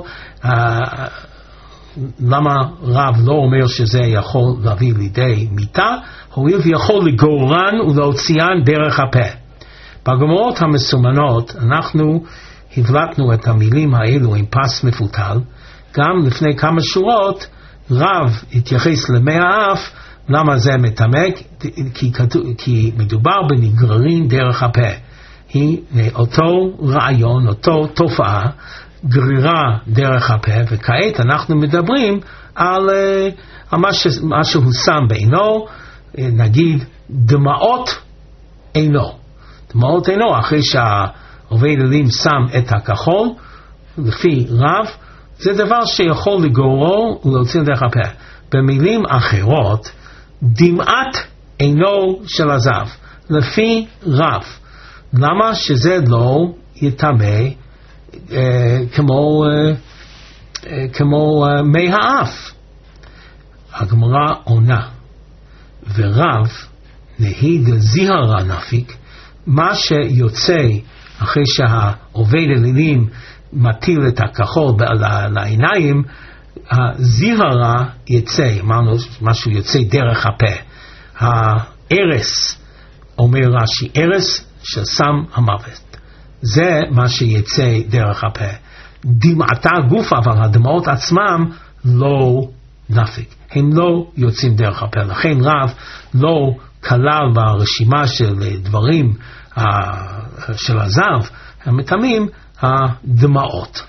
[SPEAKER 1] למה רב לא אומר שזה יכול להביא לידי מיתה? הואיל ויכול לגורן ולהוציאן דרך הפה. בגמרות המסומנות אנחנו הבלטנו את המילים האלו עם פס מפותל. גם לפני כמה שורות רב התייחס למי האף. למה זה מטמא? כי מדובר בנגררים דרך הפה. היא אותו רעיון, אותו תופעה, גרירה דרך הפה, וכעת אנחנו מדברים על מה שהוא שם בעינו, נגיד דמעות עינו. דמעות עינו, אחרי שהעובד אלים שם את הכחול, לפי רב, זה דבר שיכול לגורו ולהוציא דרך הפה. במילים אחרות, דמעת עינו של הזב, לפי רב. למה שזה לא יטמא כמו מי האף? הגמרא עונה, ורב נהי דזיהרא נפיק, מה שיוצא אחרי שהעובד אלילים מטיל את הכחול על העיניים, הזיהרא יצא, אמרנו משהו יוצא דרך הפה. הארס, אומר רש"י, ארס של סם המוות, זה מה שיצא דרך הפה. דמעתה גופה, אבל הדמעות עצמם לא נפיק, הם לא יוצאים דרך הפה. לכן רב לא כלל ברשימה של דברים של הזב המטמאים הדמעות.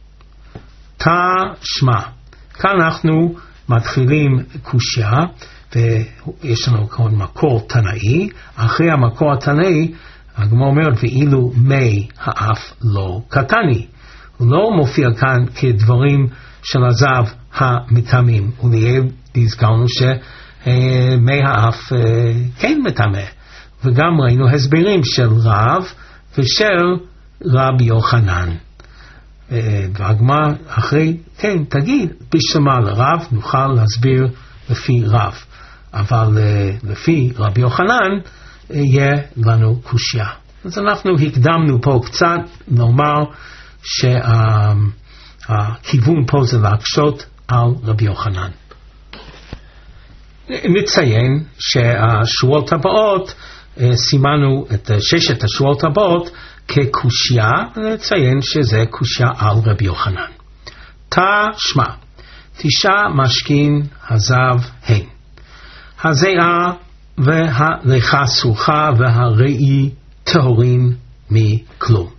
[SPEAKER 1] תשמע, כאן אנחנו מתחילים קושיה, ויש לנו כאן מקור תנאי. אחרי המקור התנאי הגמרא אומרת ואילו מי האף לא קטני. הוא לא מופיע כאן כדברים של הזב המטמאים, ונזכרנו שמי האף כן מטמא, וגם ראינו הסברים של רב ושל רבי יוחנן. והגמרא אחרי, כן, תגיד, בשמה לרב נוכל להסביר לפי רב, אבל לפי רבי יוחנן יהיה לנו קושיה. אז אנחנו הקדמנו פה קצת, נאמר שהכיוון פה זה להקשות על רבי יוחנן. נציין שהשורות הבאות, סימנו את 6 השורות הבאות כקושיה, נציין שזה קושיה על רבי יוחנן. תשמע, 9 משכין הזב הן הזיעה והלכה סוחה והראי טהורין מכלום.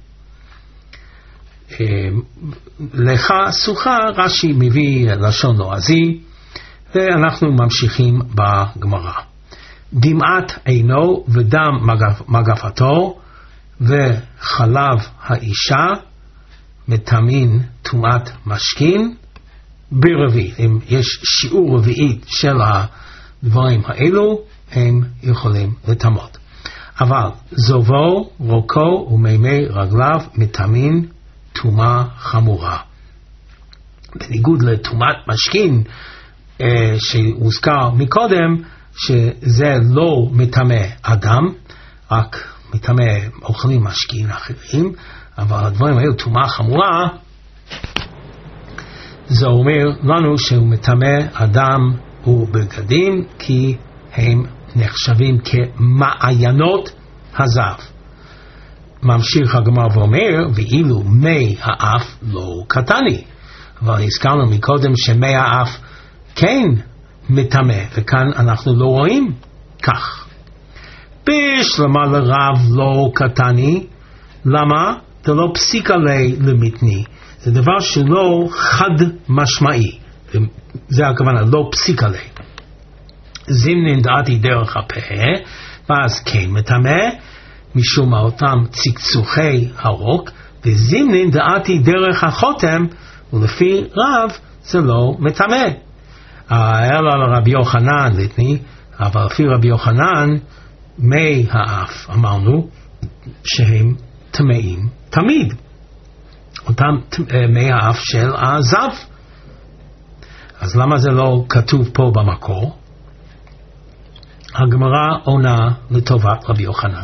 [SPEAKER 1] לכה סוחה רש"י מביא לשון לועזי, ואנחנו ממשיכים בגמרא. דמעת עינו ודם מגפתו וחלב האישה מטמאים טומאת משכין ברביעית. אם יש שיעור רביעית של הדברים האלו, הם יכולים לטמאות. אבל זובו, רוקו ומימי רגליו מטמאים טומאה חמורה. בניגוד לטומאת משכין שהוזכר מקודם, שזה לא מטמא אדם, רק מטמא אוכלים משכין אחרים, אבל הדברים האלו טומאה חמורה, זה אומר לנו שהוא מטמא אדם ובגדים, כי הם נחשבים כמעיינות הזב. ממשיך הגמרא ואומר, ואילו מי האף לא קטני. אבל הזכרנו מקודם שמי האף כן מטמא, וכאן אנחנו לא רואים כך. בשלמה לרב לא קטני, למה? זה לא פסיקה למתני, זה דבר שלא חד משמעי, זה הכוונה, לא פסיקה לי. זימנין דעתי דרך הפה, ואז כן מטמא, משום אותם צקצוחי הרוק, וזימנין דעתי דרך החותם, ולפי רב זה לא מטמא. אלא לרבי יוחנן ליטני, אבל לפי רבי יוחנן, מי האף אמרנו שהם טמאים תמיד, אותם מי האף של הזב. אז למה זה לא כתוב פה במקור? הגמרא עונה לטובת רבי יוחנן.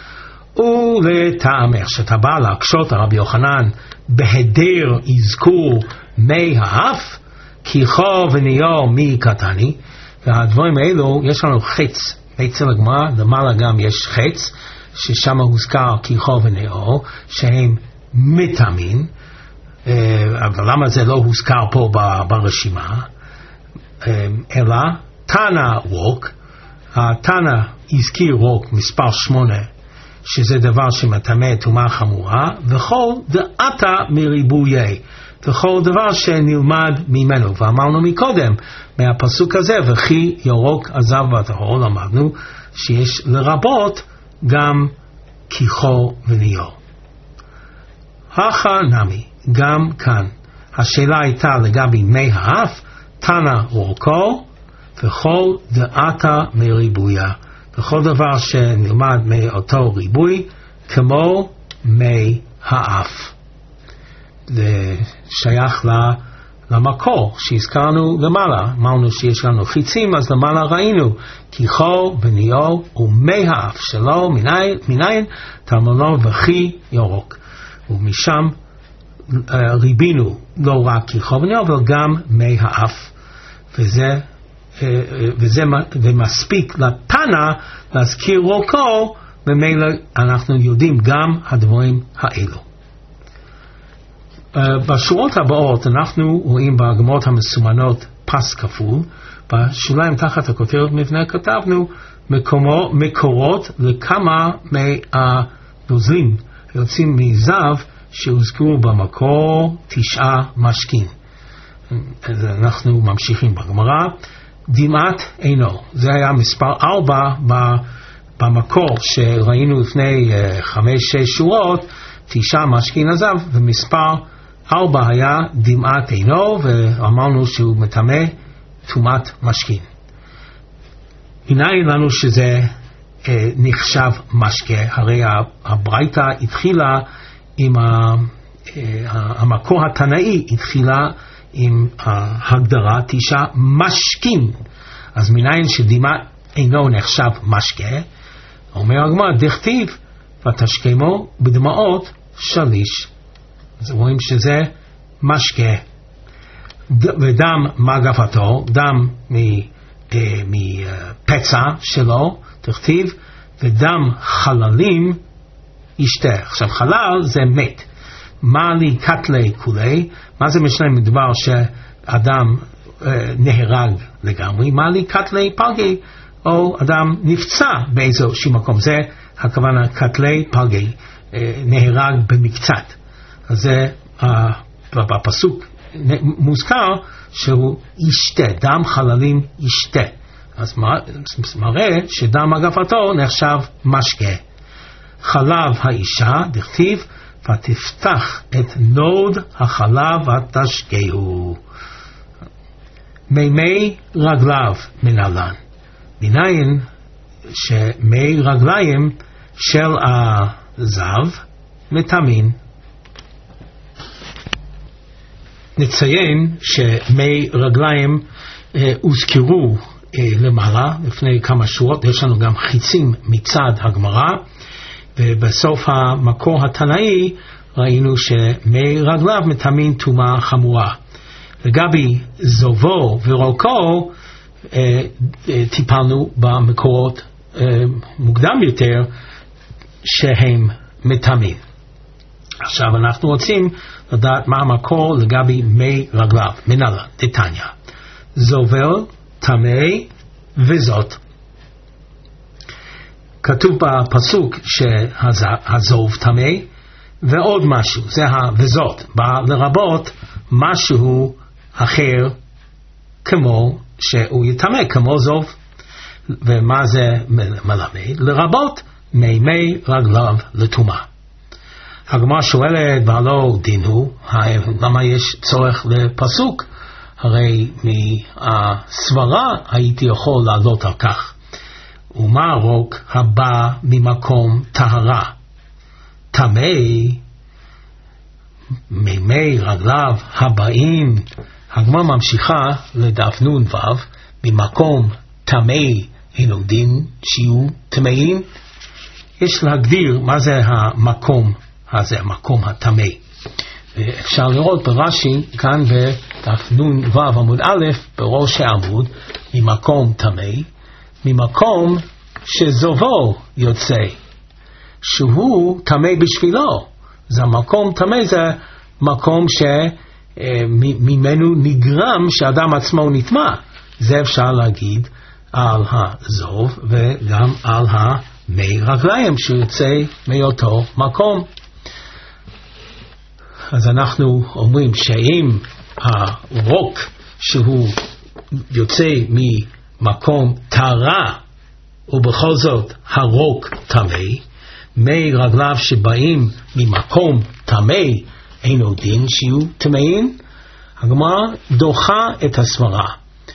[SPEAKER 1] ולטעמך שאתה בא להקשות על רבי יוחנן בהיעדר אזכור מי האף, כיחו וניאו מי קטני, והדברים האלו יש לנו חץ. אצל הגמרא למעלה גם יש חץ, ששם הוזכר כיחו וניאו, שהם מטמאים, אבל למה זה לא הוזכר פה ברשימה? אלא תנא רוק, התנא הזכיר רוק מספר 8, שזה דבר שמטמא טומאה חמורה, וכל דעתה מריבויי, וכל דבר שנלמד ממנו. ואמרנו מקודם מהפסוק הזה, וכי ירוק עזב וטהור, למדנו שיש לרבות גם כיחו וניאו. הכא נמי, גם כאן השאלה הייתה לגבי מי האף, תנא רוקו, וכל דעתה מריבויה, וכל דבר שנלמד מאותו ריבוי, כמו מי האף. זה שייך למקור שהזכרנו למעלה. אמרנו שיש לנו חיצים, אז למעלה ראינו כיחו וניאו ומי האף שלו, מניין תלמונו וכי ירוק. ומשם ריבינו לא רק כיחו וניאו, אבל גם מי האף. וזה מספיק לתנא להזכיר רוקו, ומילא אנחנו יודעים גם הדברים האלו. בשורות הבאות אנחנו רואים בגמרות המסומנות פס כפול. בשוליים תחת הכותרת מבנה כתבנו מקורות לכמה מהנוזלים יוצאים מזב שהוזכרו במקור 9 משכין. אז אנחנו ממשיכים בגמרא. דמעת עינו, זה היה מספר 4 במקור שראינו לפני 5-6 שורות, 9 משכין הזב, ומספר 4 היה דמעת עינו, ואמרנו שהוא מטמא טומאת משכין. מניין לנו שזה נחשב משקה? הרי הברייתא התחילה עם המקור התנאי, התחילה עם ההגדרה 9 משכין. אז מניין שדמעת עינו נחשב משקה? אומר הגמרא, דכתיב ותשכמו בדמעות שליש. אז רואים שזה משקה. ודם מגפתו, דם מפצע שלו, תכתיב, ודם חללים ישתה. עכשיו חלל זה מת. מה לי קטלי כולי? מה זה משנה מדבר שאדם נהרג לגמרי? מה לי קטלי פלגי? או אדם נפצע באיזשהו מקום. זה הכוונה קטלי פלגי, נהרג במקצת. אז זה בפסוק מוזכר שהוא ישתה, דם חללים ישתה. אז מראה שדם אגפתו נחשב משקה. חלב האישה, דכתיב, ותפתח את נוד החלב ותשקהו. מימי רגליו מנהלן. מניין שמי רגליים של הזב מטמאים. נציין שמי רגליים הוזכרו למעלה לפני כמה שורות. יש לנו גם חיצים מצד הגמרא, ובסוף המקור התנאי ראינו שמי רגליו מטמאים טומאה חמורה. לגבי זובו ורוקו טיפלנו במקורות מוקדם יותר שהם מטמאים. עכשיו אנחנו רוצים לדעת מה המקור לגבי מי רגליו. מנהלן, דתניא, זובל טמא וזאת. כתוב בפסוק שהזוב טמא ועוד משהו, זה וזאת, בא לרבות משהו אחר כמו שהוא יטמא, כמו זוב. ומה זה מלמד? לרבות מימי רגליו לטומאה. הגמרא שואלת, והלא דינו, למה יש צורך לפסוק? הרי מהסברה הייתי יכול לעלות על כך. ומה רוק הבא ממקום טהרה? טמא, מימי רגליו הבאים. הגמרא ממשיכה לדף נון ו', ממקום טמאי אינו דין שיהיו טמאים. יש להגדיר מה זה המקום הזה, המקום הטמאי. אפשר לראות ברש"י כאן בדף נון ו' עמוד א', בראש העמוד, ממקום טמאי, ממקום שזובו יוצא, שהוא טמא בשבילו. זה המקום טמא, זה מקום שממנו נגרם שאדם עצמו נטמא. זה אפשר להגיד על הזוב וגם על המי רגליים שיוצא מאותו מקום. אז אנחנו אומרים שאם הרוק שהוא יוצא ממקום טהרה ובכל זאת הרוק טמא, מי רגליו שבאים ממקום טמא אינו דין שיהיו טמאים. הגמרא דוחה את הסברה.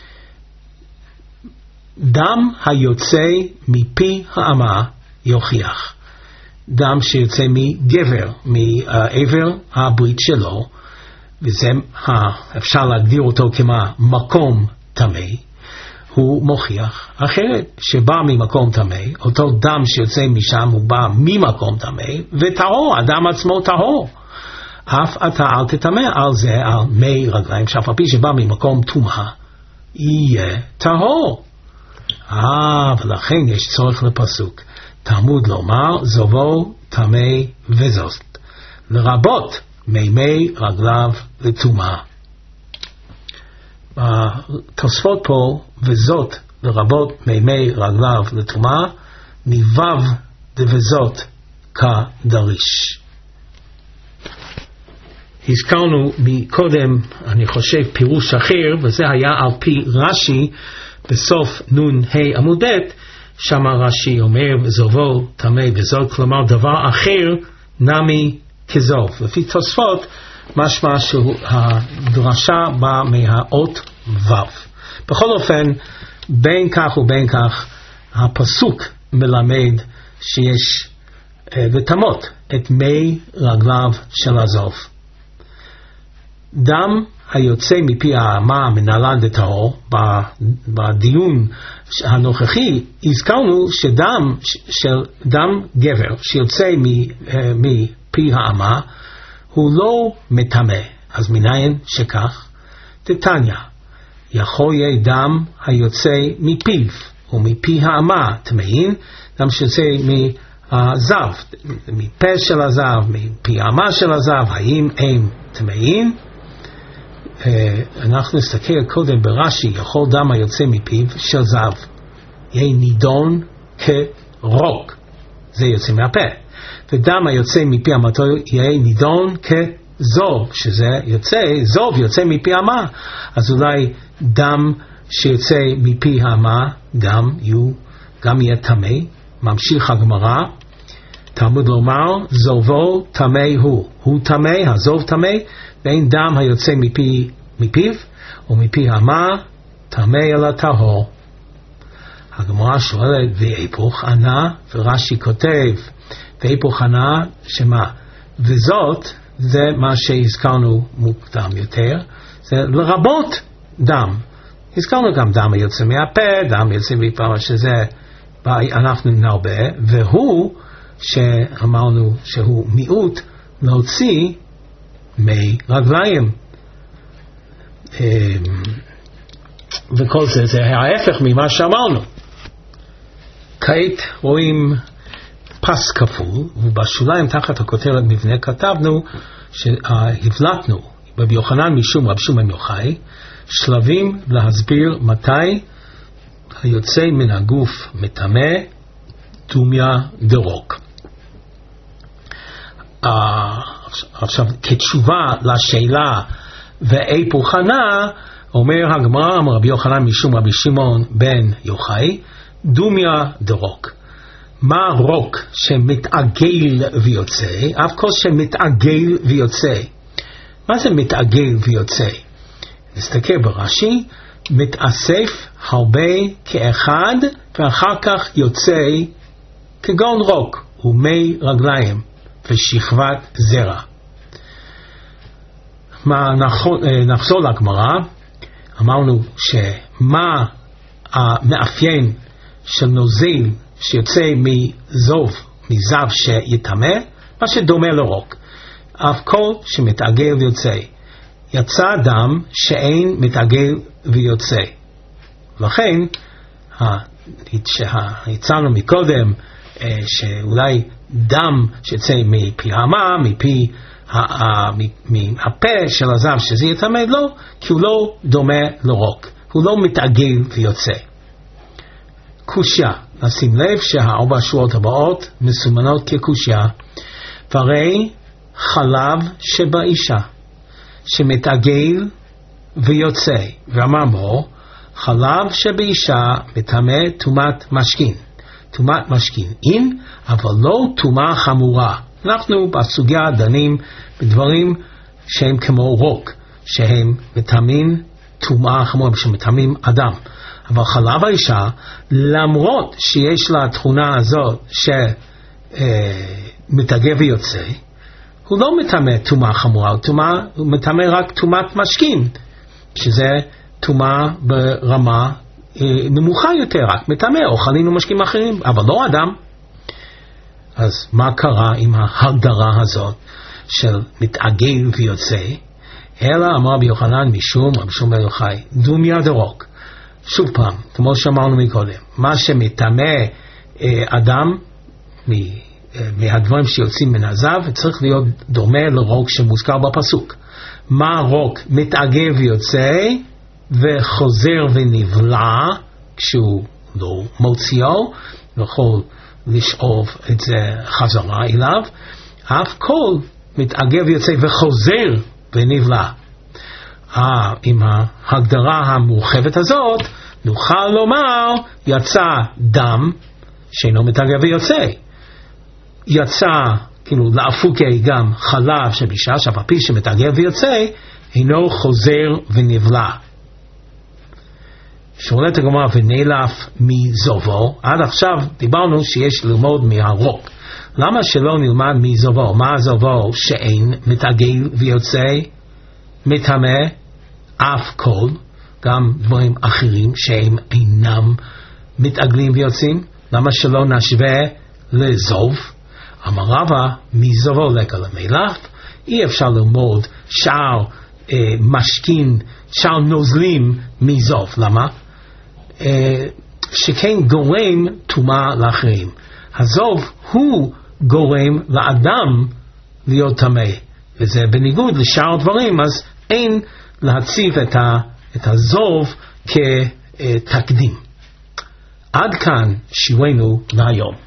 [SPEAKER 1] דם היוצא מפי האמה יוכיח. דם שיוצא מגבר, מעבר הברית שלו, וזה אפשר להגדיר אותו כמקום טמא, הוא מוכיח אחרת, שבא ממקום טמא, אותו דם שיוצא משם הוא בא ממקום טמא, וטהור, הדם עצמו טהור. אף אתה אל תטמא על זה, על מי רגליים, שאף על פי שבא ממקום טומאה, יהיה טהור. ולכן יש צורך לפסוק. תלמוד לומר, זובו טמא וזאת, לרבות מימי רגליו לטומאה. התוספות פה, וזאת לרבות מימי רגליו לטומאה, ניבב דבזאת כדריש. הזכרנו מקודם, אני חושב, פירוש אחר, וזה היה על פי רש"י בסוף נון ה' עמוד ב', שם רש"י אומר וזובו טמא וזאת, כלומר דבר אחר נמי כזוב. לפי תוספות משמע שהדרשה באה מהאות ו'. בכל אופן, בין כך ובין כך, הפסוק מלמד שיש לטמות את מי רגליו של הזוב. דם היוצא מפי האמה מנהלן דטהור. בדיון הנוכחי הזכרנו שדם גבר שיוצא מפי האמה הוא לא מטמא. אז מניין שכך? תתניא, יכול יהיה דם היוצא מפיו ומפי האמה טמאים, דם שיוצא מהזב, מפה של הזב, מפי האמה של הזב, האם הם טמאים? אנחנו נסתכל קודם ברש"י, יכול דם היוצא מפיו של זב יהיה נידון כרוק, זה יוצא מהפה, ודם היוצא מפי אמתו יהיה נידון כזוב, שזה יוצא, זוב יוצא מפי אמה. אז אולי דם שיוצא מפי האמה גם יהיה טמא. ממשיך הגמרא, תלמוד לומר, זובו טמא הוא טמא, הזוב טמא, ואין דם היוצא מפיו ומפי האמה טמא אלא טהור. הגמרא שואלת, והיפוך ענה, ורש"י כותב, והיפוך ענה שמה? וזאת, זה מה שהזכרנו מוקדם יותר, זה לרבות דם. הזכרנו גם דם היוצא מהפה, דם יוצא מפה, שזה אנחנו נרבה, והוא שאמרנו שהוא מיעוט להוציא מי רגליים. וכל זה ההפך ממה שאמרנו. כעת רואים פס כפול, ובשוליים תחת הכותרת מבנה כתבנו שהבלטנו רבי יוחנן משום רבי שמעון יוחאי שלבים להסביר מתי היוצא מן הגוף מטמא טומאה דרוק. עכשיו כתשובה לשאלה והיפוך ענה, אומר הגמרא רבי יוחנן משום רבי שמעון בן יוחאי דומיה דרוק. מה רוק שמתעגל ויוצא? אף כל שמתעגל ויוצא. מה זה מתעגל ויוצא? נסתכל ברש"י, מתאסף הרבה כאחד ואחר כך יוצא כגון רוק ומי רגליים ושכבת זרע. נחזור לגמרא. אמרנו שמה המאפיין של נוזל שיוצא מזב שיטמא, מה שדומה לרוק. אף כל שמתעגל ויוצא. יצא דם שאין מתעגל ויוצא. לכן, הצענו מקודם שאולי דם שיוצא מפי האמה, מהפה של הזב שזה יטמא, לא, כי הוא לא דומה לרוק. הוא לא מתעגל ויוצא. קושיה, נשים לב שהארבע שורות הבאות מסומנות כקושיה. והרי חלב שבאישה שמתעגל ויוצא, ואמרנו חלב שבאישה מטמא טומאת משכין. טומאת משכין אין, אבל לא טומאה חמורה. אנחנו בסוגיה דנים בדברים שהם כמו רוק, שהם מטמאים טומאה חמורה, שמטמאים אדם. אבל חלב האישה, למרות שיש לה התכונה הזאת שמתעגל ויוצא, הוא לא מטמא טומאה חמורה, הוא מטמא רק טומאת משכין, שזה טומאה ברמה נמוכה יותר, רק מטמא אוכלים ומשקים אחרים, אבל לא אדם. אז מה קרה עם ההגדרה הזאת של מתעגל ויוצא? אלא אמר רבי יוחנן משום רבי שמעון בר יוחאי דומיה דרוק. שוב פעם, כמו שאמרנו מקודם, מה שמטמא אדם מהדברים שיוצאים מן הזב צריך להיות דומה לרוק שמוזכר בפסוק. מה רוק מתעגל ויוצא וחוזר ונבלע כשהוא לא מוציאו ויכול לשאוב את זה חזרה אליו. אף כל מתעגל ויוצא וחוזר ונבלע. עם ההגדרה המורחבת הזאת נוכל לומר יצא דם שאינו מתעגל ויוצא. יצא כאילו לאפוקי גם חלב שבאישה שאף על פי שמתעגל ויוצא אינו חוזר ונבלע. שואלת הגמרא ונלף מזובו. עד עכשיו דיברנו שיש ללמוד מהרוק. למה שלא נלמד מזובו? מה זובו שאין מתעגל ויוצא? מטמא אף כל, גם דברים אחרים שהם אינם מתעגלים ויוצאים. למה שלא נשווה לזוב? אמר רבא מזובו לקה למלח. אי אפשר ללמוד שאר משכין, שאר נוזלים מזוב. למה? שכן גורם טומאה לאחרים. הזוב הוא גורם לאדם להיות טמא, וזה בניגוד לשאר דברים, אז אין להציב את הזוב כתקדים. עד כאן שיעורנו להיום.